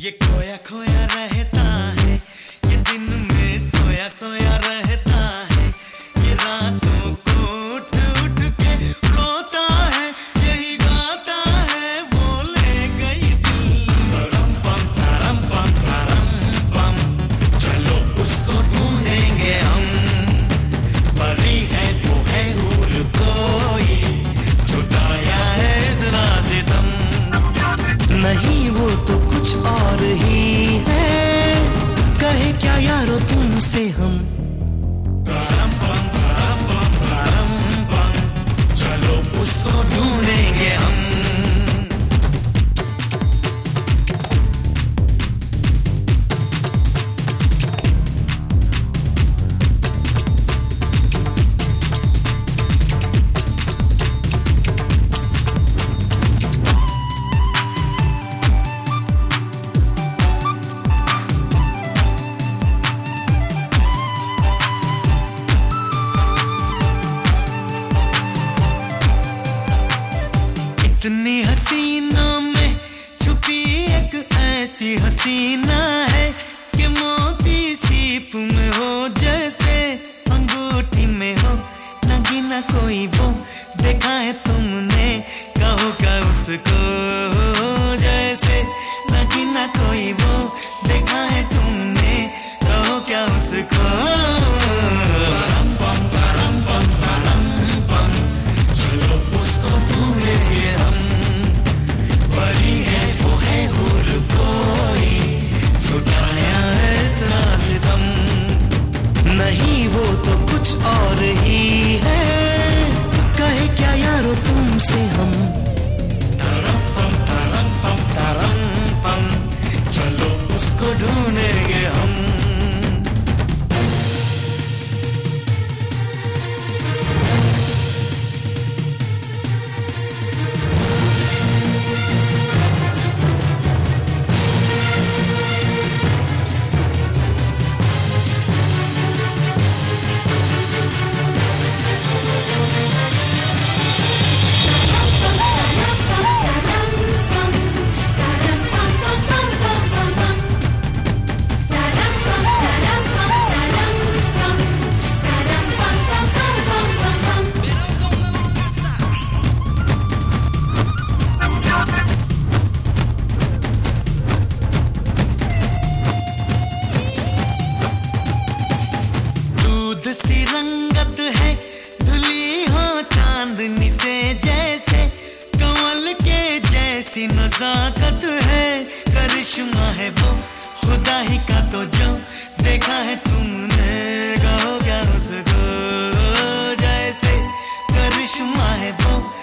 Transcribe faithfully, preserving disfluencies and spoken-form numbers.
ये खोया खोया रहता है, ये दिन में सोया सोया रहता है, ये रातों को उठ उठ के रोता है, यही गाता है वो ले गई दिल। तरम पम तरम पम तरम पम, चलो उसको ढूंढेंगे हम। परी है वो है हूर कोई, छुटाया है इतना सितम। नहीं वो तो कुछ और ही है, कहे क्या यारो तुमसे हम। तरम पम तरम पम तरम पम, चलो उसको ढूंढेंगे हम। इतनी हसीनों में छुपी एक ऐसी हसीना है कि मोती सीप में हो, जैसे अंगूठी में हो, नगीना कोई वो देखा है तुमने, कहो क्या उसको, जैसे नगीना कोई वो देखा है तुमने, कहो क्या उसको। परम पम परम पम परम पम, चलो उसको ढूंढेंगे हम। परी है वो है हूर कोई, छुटाया है इतना सितम। नहीं वो तो कुछ और ही है, कहे क्या यारो तुमसे हम। तरम पम तरम पम तरम पम, चलो उसको ढूंढेंगे हम। सी रंगत है धुली हो चांदनी से, जैसे कमल के जैसी नजाकत है, करिश्मा है वो खुदा ही का, तो जो देखा है तुमने, कहो क्या उसको, जैसे करिश्मा है वो